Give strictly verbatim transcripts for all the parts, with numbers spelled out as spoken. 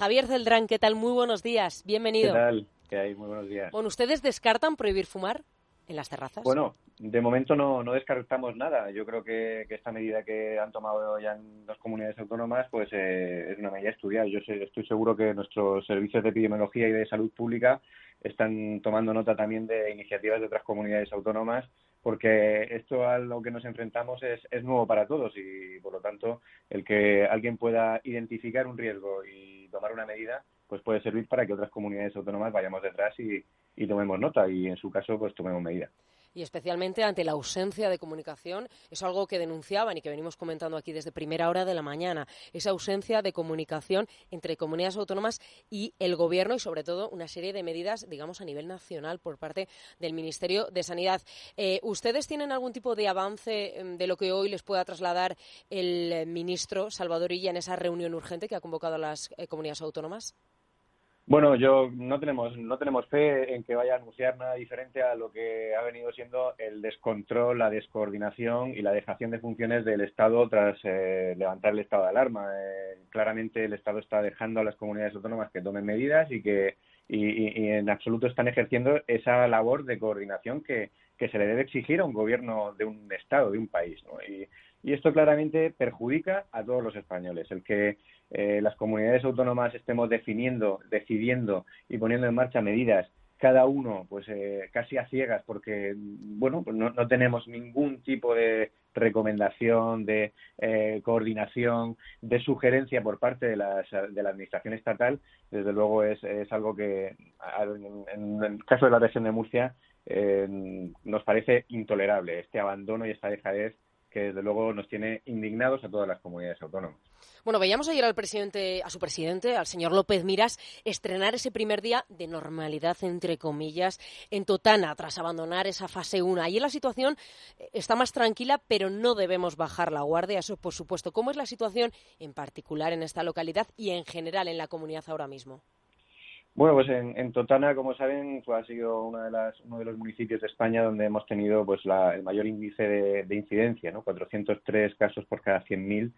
Javier Celdrán, ¿qué tal? Muy buenos días, bienvenido. ¿Qué tal? ¿Qué hay? Muy buenos días. Bueno, ¿ustedes descartan prohibir fumar en las terrazas? Bueno, de momento no, no descartamos nada. Yo creo que, que esta medida que han tomado ya en las comunidades autónomas pues eh, es una medida estudiada. Yo sé, estoy seguro que nuestros servicios de epidemiología y de salud pública están tomando nota también de iniciativas de otras comunidades autónomas, porque esto a lo que nos enfrentamos es, es nuevo para todos y, por lo tanto, el que alguien pueda identificar un riesgo y tomar una medida pues puede servir para que otras comunidades autónomas vayamos detrás y, y tomemos nota y, en su caso, pues tomemos medidas. Y especialmente ante la ausencia de comunicación, es algo que denunciaban y que venimos comentando aquí desde primera hora de la mañana, esa ausencia de comunicación entre comunidades autónomas y el Gobierno y, sobre todo, una serie de medidas, digamos, a nivel nacional por parte del Ministerio de Sanidad. Eh, ¿Ustedes tienen algún tipo de avance de lo que hoy les pueda trasladar el ministro Salvador Illa en esa reunión urgente que ha convocado a las eh, comunidades autónomas? Bueno, yo no tenemos no tenemos fe en que vaya a anunciar nada diferente a lo que ha venido siendo el descontrol, la descoordinación y la dejación de funciones del Estado tras eh, levantar el estado de alarma. Eh, claramente el Estado está dejando a las comunidades autónomas que tomen medidas y que y, y, y en absoluto están ejerciendo esa labor de coordinación que, que se le debe exigir a un gobierno de un Estado, de un país, ¿no? Y, y esto claramente perjudica a todos los españoles. El que eh, las comunidades autónomas estemos definiendo, decidiendo y poniendo en marcha medidas, cada uno pues eh, casi a ciegas, porque bueno pues no, no tenemos ningún tipo de recomendación, de eh, coordinación, de sugerencia por parte de, las, de la administración estatal. Desde luego es, es algo que en, en el caso de la región de Murcia eh, nos parece intolerable, este abandono y esta dejadez que desde luego nos tiene indignados a todas las comunidades autónomas. Bueno, veíamos ayer al presidente, a su presidente, al señor López Miras, estrenar ese primer día de normalidad, entre comillas, en Totana, tras abandonar esa fase uno. Allí la situación está más tranquila, pero no debemos bajar la guardia, eso por supuesto. ¿Cómo es la situación en particular en esta localidad y en general en la comunidad ahora mismo? Bueno, pues en, en Totana, como saben, pues ha sido una de las, uno de los municipios de España donde hemos tenido pues la, el mayor índice de, de incidencia, ¿no? cuatrocientos tres casos por cada cien mil,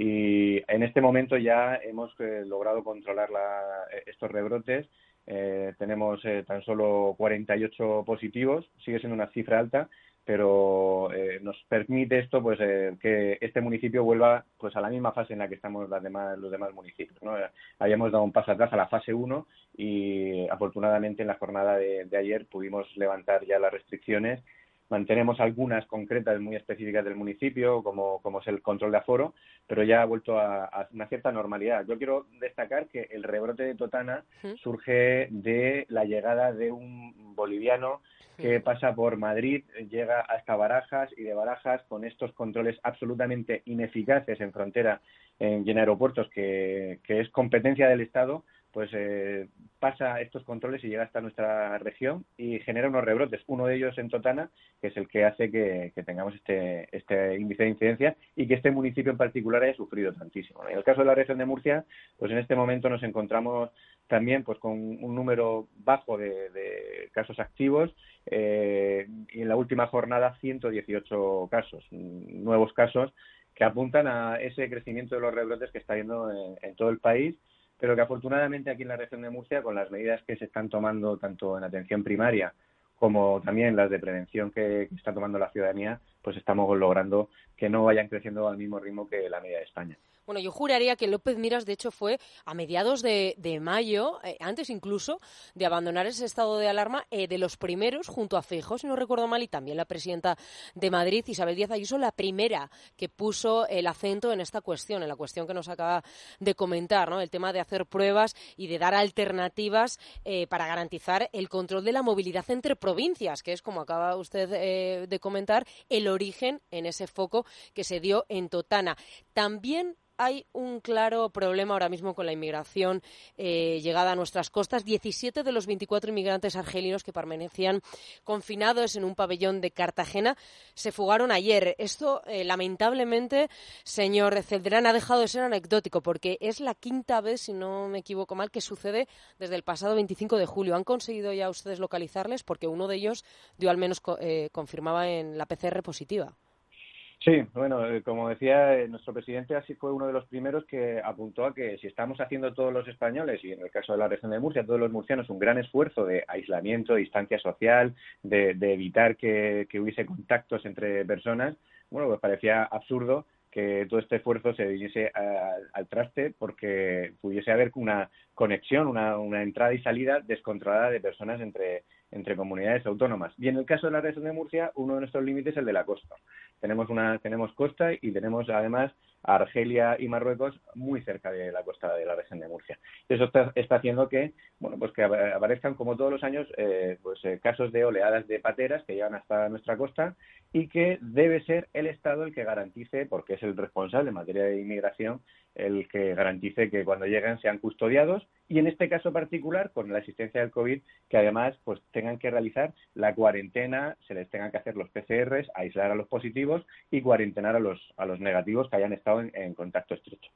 y en este momento ya hemos eh, logrado controlar la, estos rebrotes. Eh, tenemos eh, tan solo cuarenta y ocho positivos, sigue siendo una cifra alta, pero eh, nos permite esto pues eh, que este municipio vuelva pues a la misma fase en la que estamos las demás, los demás municipios, ¿no? Habíamos dado un paso atrás a la fase uno y afortunadamente en la jornada de, de ayer pudimos levantar ya las restricciones. Mantenemos algunas concretas muy específicas del municipio, como, como es el control de aforo, pero ya ha vuelto a, a una cierta normalidad. Yo quiero destacar que el rebrote de Totana surge de la llegada de un boliviano que pasa por Madrid, llega hasta Barajas y de Barajas, con estos controles absolutamente ineficaces en frontera en, y en aeropuertos, que, que es competencia del Estado, pues eh, pasa estos controles y llega hasta nuestra región y genera unos rebrotes. Uno de ellos en Totana, que es el que hace que, que tengamos este, este índice de incidencia y que este municipio en particular haya sufrido tantísimo, ¿no? En el caso de la región de Murcia, pues en este momento nos encontramos también pues con un número bajo de, de casos activos eh, y en la última jornada ciento dieciocho casos, nuevos casos que apuntan a ese crecimiento de los rebrotes que está habiendo en, en todo el país, pero que afortunadamente aquí en la región de Murcia, con las medidas que se están tomando tanto en atención primaria como también las de prevención que, que está tomando la ciudadanía, pues estamos logrando que no vayan creciendo al mismo ritmo que la media de España. Bueno, yo juraría que López Miras, de hecho, fue a mediados de, de mayo, eh, antes incluso de abandonar ese estado de alarma, eh, de los primeros, junto a Feijóo, si no recuerdo mal, y también la presidenta de Madrid, Isabel Díaz Ayuso, la primera que puso el acento en esta cuestión, en la cuestión que nos acaba de comentar, ¿no? El tema de hacer pruebas y de dar alternativas eh, para garantizar el control de la movilidad entre provincias, que es, como acaba usted eh, de comentar, el origen en ese foco que se dio en Totana. También hay un claro problema ahora mismo con la inmigración eh, llegada a nuestras costas. diecisiete de los veinticuatro inmigrantes argelinos que permanecían confinados en un pabellón de Cartagena se fugaron ayer. Esto, eh, lamentablemente, señor Celdrán, ha dejado de ser anecdótico porque es la quinta vez, si no me equivoco mal, que sucede desde el pasado veinticinco de julio. ¿Han conseguido ya ustedes localizarles? Porque uno de ellos dio al menos eh, confirmaba en la P C R positiva. Sí, bueno, como decía, nuestro presidente así fue uno de los primeros que apuntó a que si estamos haciendo todos los españoles, y en el caso de la región de Murcia, todos los murcianos, un gran esfuerzo de aislamiento, distancia social, de, de evitar que, que hubiese contactos entre personas, bueno, pues parecía absurdo que todo este esfuerzo se viniese a, al traste porque pudiese haber una conexión, una, una entrada y salida descontrolada de personas entre, entre comunidades autónomas. Y en el caso de la región de Murcia, uno de nuestros límites es el de la costa. Tenemos una tenemos costa y tenemos además a Argelia y Marruecos muy cerca de la costa de la región de Murcia. Y eso está, está haciendo que, bueno, pues que aparezcan como todos los años eh, pues eh, casos de oleadas de pateras que llegan hasta nuestra costa y que debe ser el Estado el que garantice, porque es el responsable en materia de inmigración, el que garantice que cuando lleguen sean custodiados y en este caso particular con la existencia del COVID que además pues tengan que realizar la cuarentena, se les tengan que hacer los P C Rs, aislar a los positivos y cuarentenar a los a los negativos que hayan estado en, en contacto estrecho.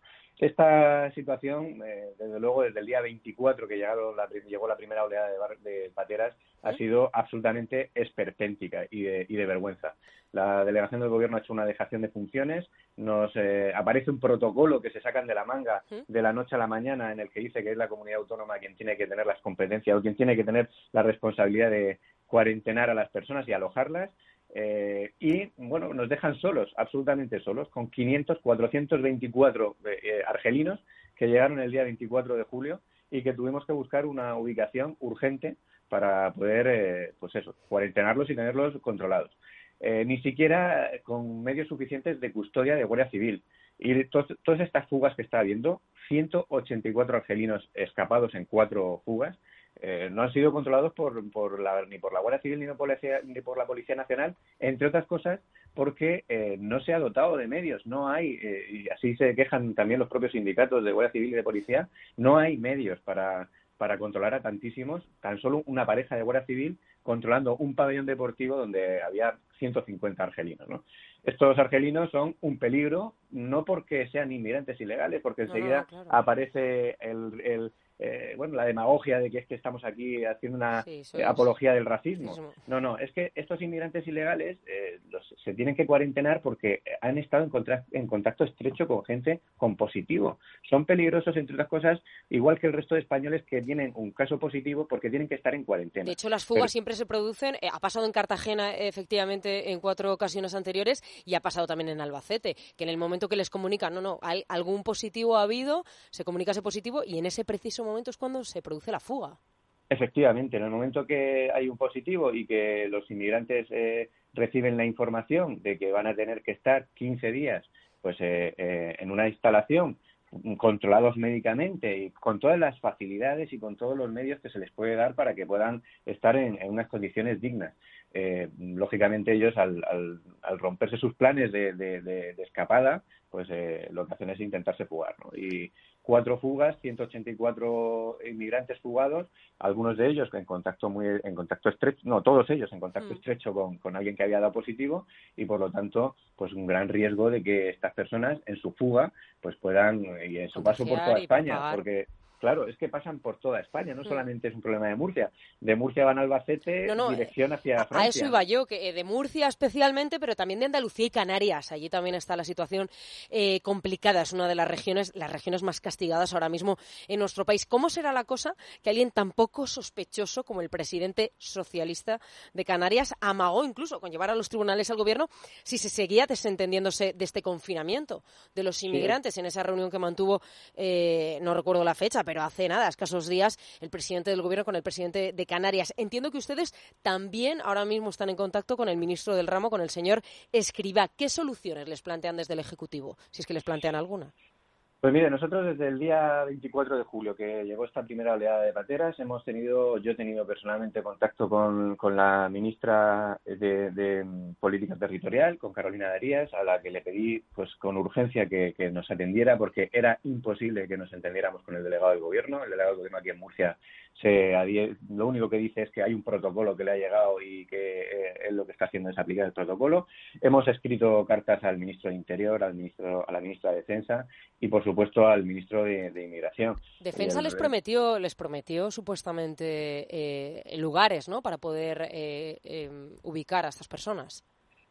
Esta situación, eh, desde luego, desde el día veinticuatro que llegó la, llegó la primera oleada de, bar, de pateras, ha sido absolutamente esperpéntica y de, y de vergüenza. La delegación del Gobierno ha hecho una dejación de funciones, nos eh, aparece un protocolo que se sacan de la manga de la noche a la mañana en el que dice que es la comunidad autónoma quien tiene que tener las competencias o quien tiene que tener la responsabilidad de cuarentenar a las personas y alojarlas. Eh, y, bueno, nos dejan solos, absolutamente solos, con quinientos, cuatrocientos veinticuatro eh, argelinos que llegaron el día veinticuatro de julio y que tuvimos que buscar una ubicación urgente para poder, eh, pues eso, cuarentenarlos y tenerlos controlados. Eh, ni siquiera con medios suficientes de custodia de Guardia Civil. Y to- todas estas fugas que está habiendo, ciento ochenta y cuatro argelinos escapados en cuatro fugas, Eh, no han sido controlados por, por la, ni por la Guardia Civil ni por la, ni por la Policía Nacional, entre otras cosas porque eh, no se ha dotado de medios, no hay, eh, y así se quejan también los propios sindicatos de Guardia Civil y de Policía, no hay medios para, para controlar a tantísimos, tan solo una pareja de Guardia Civil controlando un pabellón deportivo donde había ciento cincuenta argelinos, ¿no? Estos argelinos son un peligro, no porque sean inmigrantes ilegales, porque enseguida no, no, claro. aparece el... el Eh, bueno, la demagogia de que es que estamos aquí haciendo una sí, eh, apología del racismo. Sí, no, no, es que estos inmigrantes ilegales eh, los, se tienen que cuarentenar porque han estado en, contra, en contacto estrecho con gente con positivo. Son peligrosos, entre otras cosas, igual que el resto de españoles que tienen un caso positivo porque tienen que estar en cuarentena. De hecho, las fugas Pero... siempre se producen, eh, ha pasado en Cartagena, efectivamente, en cuatro ocasiones anteriores y ha pasado también en Albacete, que en el momento que les comunican, no, no, hay algún positivo ha habido, se comunica ese positivo y en ese preciso momento es cuando se produce la fuga. Efectivamente, en el momento que hay un positivo y que los inmigrantes eh, reciben la información de que van a tener que estar quince días pues eh, eh, en una instalación controlados médicamente y con todas las facilidades y con todos los medios que se les puede dar para que puedan estar en, en unas condiciones dignas. Eh, lógicamente ellos al, al, al romperse sus planes de, de, de, de escapada, pues eh, lo que hacen es intentarse fugar, ¿no? Y cuatro fugas, ciento ochenta y cuatro inmigrantes fugados, algunos de ellos en contacto muy en contacto estrecho, no, todos ellos en contacto mm. estrecho con, con alguien que había dado positivo y por lo tanto, pues un gran riesgo de que estas personas en su fuga pues puedan, y en su paso por toda España, propagar. Porque claro, es que pasan por toda España, no solamente es un problema de Murcia. De Murcia van a Albacete, no, no, dirección hacia a, Francia. A eso iba yo, que de Murcia especialmente, pero también de Andalucía y Canarias. Allí también está la situación eh, complicada. Es una de las regiones, las regiones más castigadas ahora mismo en nuestro país. ¿Cómo será la cosa que alguien tan poco sospechoso como el presidente socialista de Canarias amagó incluso con llevar a los tribunales al gobierno si se seguía desentendiéndose de este confinamiento de los inmigrantes sí. en esa reunión que mantuvo, eh, no recuerdo la fecha, pero hace nada, escasos días, el presidente del gobierno con el presidente de Canarias. Entiendo que ustedes también ahora mismo están en contacto con el ministro del ramo, con el señor Escrivá. ¿Qué soluciones les plantean desde el Ejecutivo? Si es que les plantean alguna. Pues mire, nosotros desde el día veinticuatro de julio que llegó esta primera oleada de pateras hemos tenido, yo he tenido personalmente contacto con, con la ministra de, de Política Territorial, con Carolina Darias, a la que le pedí pues con urgencia que, que nos atendiera porque era imposible que nos entendiéramos con el delegado del gobierno. El delegado del gobierno aquí en Murcia se lo único que dice es que hay un protocolo que le ha llegado y que eh, él lo que está haciendo es aplicar el protocolo. Hemos escrito cartas al ministro de Interior, al ministro, a la ministra de Defensa y por supuesto al ministro de, de Inmigración. Defensa el... les prometió, les prometió supuestamente eh, lugares, ¿no? Para poder eh, eh, ubicar a estas personas.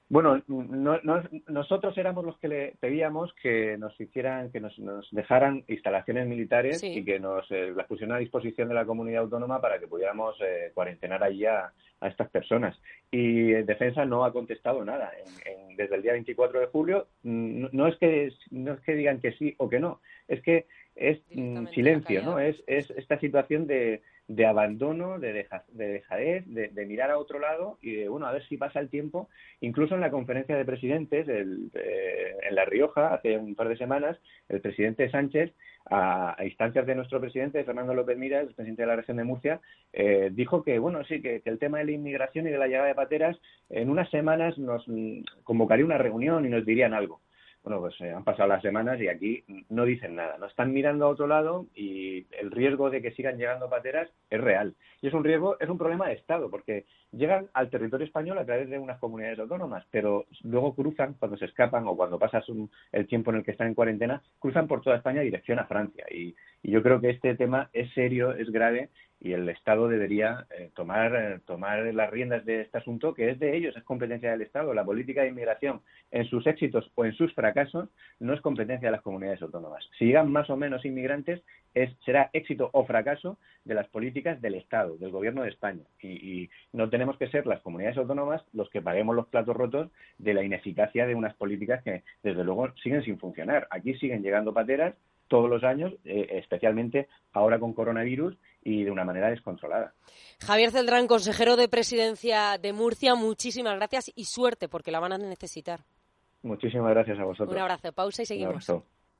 Bueno, no, no, nosotros éramos los que le pedíamos que nos hicieran, que nos, nos dejaran instalaciones militares sí. y que nos eh, las pusieran a disposición de la comunidad autónoma para que pudiéramos eh, cuarentenar allí a, a estas personas. Y eh, Defensa no ha contestado nada. En, en, desde el día veinticuatro de julio no, no es que no es que digan que sí o que no, es que es mm, silencio, ¿no? Es, es esta situación de de abandono, de, deja, de dejadez, de, de mirar a otro lado y de, bueno, a ver si pasa el tiempo. Incluso en la conferencia de presidentes el, eh, en La Rioja, hace un par de semanas, el presidente Sánchez, a, a instancias de nuestro presidente, Fernando López Miras, el presidente de la región de Murcia, eh, dijo que, bueno, sí, que, que el tema de la inmigración y de la llegada de pateras, en unas semanas nos mm, convocaría una reunión y nos dirían algo. Bueno, pues eh, han pasado las semanas y aquí no dicen nada, no están mirando a otro lado y el riesgo de que sigan llegando pateras es real. Y es un riesgo, es un problema de Estado, porque llegan al territorio español a través de unas comunidades autónomas, pero luego cruzan, cuando se escapan o cuando pasas un, el tiempo en el que están en cuarentena, cruzan por toda España dirección a Francia. Y, y yo creo que este tema es serio, es grave, y el Estado debería eh, tomar eh, tomar las riendas de este asunto, que es de ellos, es competencia del Estado. La política de inmigración, en sus éxitos o en sus fracasos, no es competencia de las comunidades autónomas. Si llegan más o menos inmigrantes, es será éxito o fracaso de las políticas del Estado, del Gobierno de España. Y, y no tenemos que ser las comunidades autónomas los que paguemos los platos rotos de la ineficacia de unas políticas que, desde luego, siguen sin funcionar. Aquí siguen llegando pateras todos los años, eh, especialmente ahora con coronavirus, y de una manera descontrolada. Javier Celdrán, consejero de Presidencia de Murcia, muchísimas gracias y suerte, porque la van a necesitar. Muchísimas gracias a vosotros. Un abrazo, pausa y seguimos.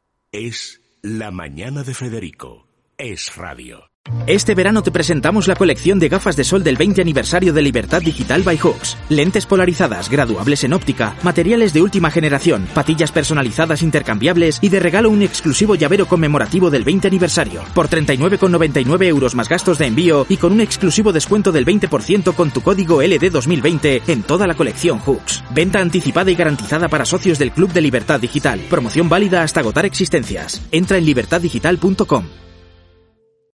Es La Mañana de Federico. Es radio. Este verano te presentamos la colección de gafas de sol del veinte aniversario de Libertad Digital by Hooks. Lentes polarizadas, graduables en óptica, materiales de última generación, patillas personalizadas intercambiables y de regalo un exclusivo llavero conmemorativo del veinte aniversario. Por treinta y nueve con noventa y nueve euros más gastos de envío y con un exclusivo descuento del veinte por ciento con tu código L D dos mil veinte en toda la colección Hooks. Venta anticipada y garantizada para socios del Club de Libertad Digital. Promoción válida hasta agotar existencias. Entra en libertad digital punto com.